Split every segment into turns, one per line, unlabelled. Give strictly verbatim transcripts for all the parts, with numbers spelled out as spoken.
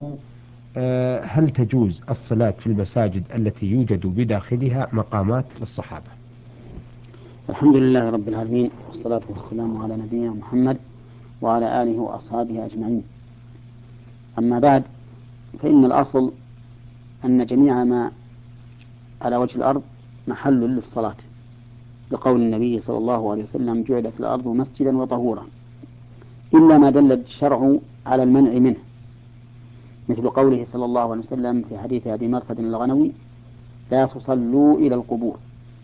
آه، هل تجوز الصلاة في المساجد التي يوجد بداخلها مقامات للصحابة؟
الحمد لله رب العالمين، والصلاة والسلام على نبينا محمد وعلى آله وأصحابه أجمعين. أما بعد، فإن الأصل أن جميع ما على وجه الأرض محل للصلاة، لقول النبي صلى الله عليه وسلم: جعلت الأرض مسجدا وطهورا، إلا ما دل الشرع على المنع منه، مثل قوله صلى الله عليه وسلم في حديث أبي مرثد الغنوي: لا تصلوا إلى القبور.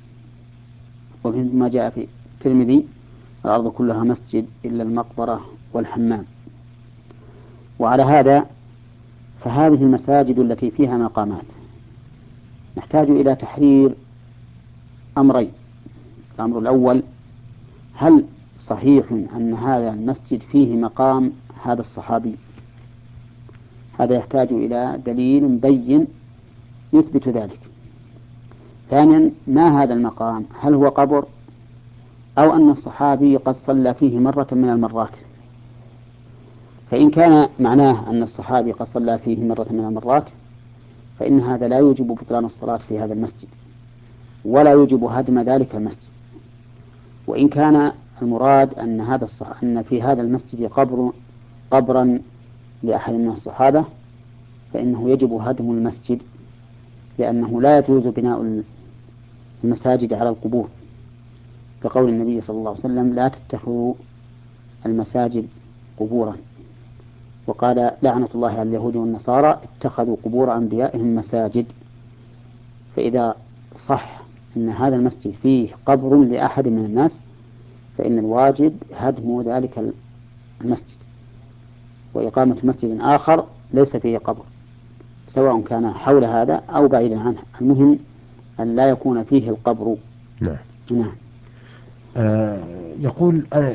وفيما جاء في الترمذي: الأرض كلها مسجد إلا المقبرة والحمام. وعلى هذا فهذه المساجد التي فيها مقامات نحتاج إلى تحرير أمرين. الأمر الأول: هل صحيح أن هذا المسجد فيه مقام هذا الصحابي؟ هذا يحتاج إلى دليل بين يثبت ذلك. ثانيا: ما هذا المقام؟ هل هو قبر أو أن الصحابي قد صلى فيه مرة من المرات؟ فإن كان معناه أن الصحابي قد صلى فيه مرة من المرات، فإن هذا لا يوجب بطلان الصلاة في هذا المسجد، ولا يوجب هدم ذلك المسجد. وإن كان المراد أن هذا الصح... أن في هذا المسجد قبر قبرا لأحد من الصحابة، فإنه يجب هدم المسجد، لأنه لا يجوز بناء المساجد على القبور، كقول النبي صلى الله عليه وسلم: لا تتخذوا المساجد قبورا. وقال: لعنة الله على اليهود والنصارى اتخذوا قبور أنبيائهم مساجد. فإذا صح أن هذا المسجد فيه قبر لأحد من الناس، فإن الواجب هدم ذلك المسجد وإقامة مسجد آخر ليس فيه قبر، سواء كان حول هذا أو بعيدا عنه، المهم أن لا يكون فيه القبر.
نعم.
نعم.
آه، يقول أنا